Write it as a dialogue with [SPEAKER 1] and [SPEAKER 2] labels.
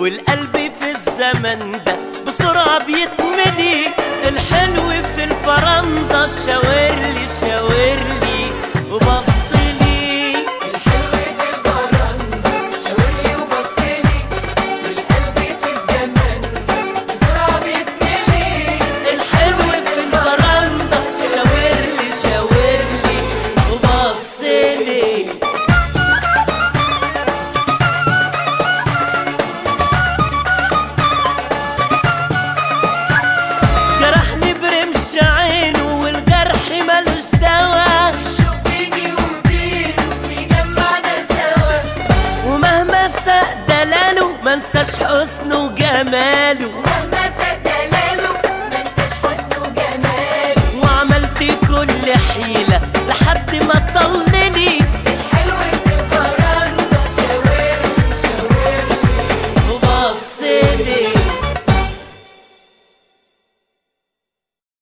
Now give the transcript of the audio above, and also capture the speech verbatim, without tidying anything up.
[SPEAKER 1] والقلب في الزمن ده بسرعة بيتملي. الحلو في الفرندة شاورلي شاورلي وبصلي،
[SPEAKER 2] الحلو في الفرندة شاورلي وبصلي، والقلب في الزمن بسرعة بيتملي.
[SPEAKER 1] الحلو في الفرندة شاورلي شاورلي وبصلي. جرحني برمش عينه والجرح ملوش دوا،
[SPEAKER 2] الشوق بيني وبينه بيجمعنا سوا،
[SPEAKER 1] ومهما ساق دلاله منساش حسنه وجماله.